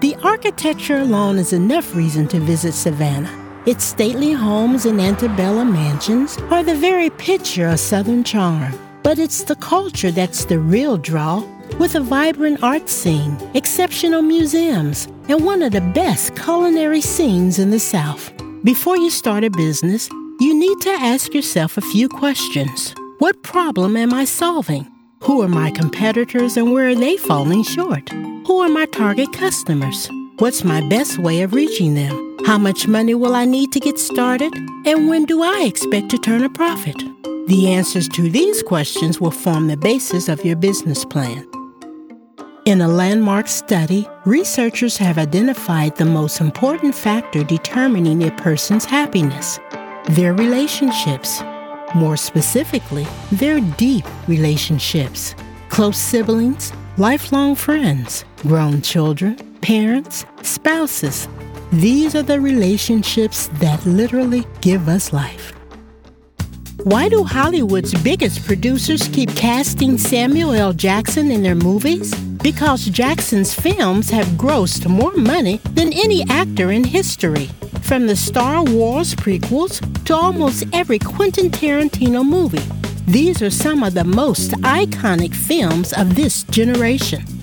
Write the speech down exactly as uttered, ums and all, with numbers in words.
The architecture alone is enough reason to visit Savannah. Its stately homes and antebellum mansions are the very picture of Southern charm. But it's the culture that's the real draw, with a vibrant art scene, exceptional museums, and one of the best culinary scenes in the South. Before you start a business, you need to ask yourself a few questions. What problem am I solving? Who are my competitors and where are they falling short? Who are my target customers? What's my best way of reaching them? How much money will I need to get started? And when do I expect to turn a profit? The answers to these questions will form the basis of your business plan. In a landmark study, researchers have identified the most important factor determining a person's happiness: their relationships. More specifically, their deep relationships. Close siblings, lifelong friends, grown children, parents, spouses. These are the relationships that literally give us life. Why do Hollywood's biggest producers keep casting Samuel L. Jackson in their movies? Because Jackson's films have grossed more money than any actor in history. From the Star Wars prequels to almost every Quentin Tarantino movie. These are some of the most iconic films of this generation.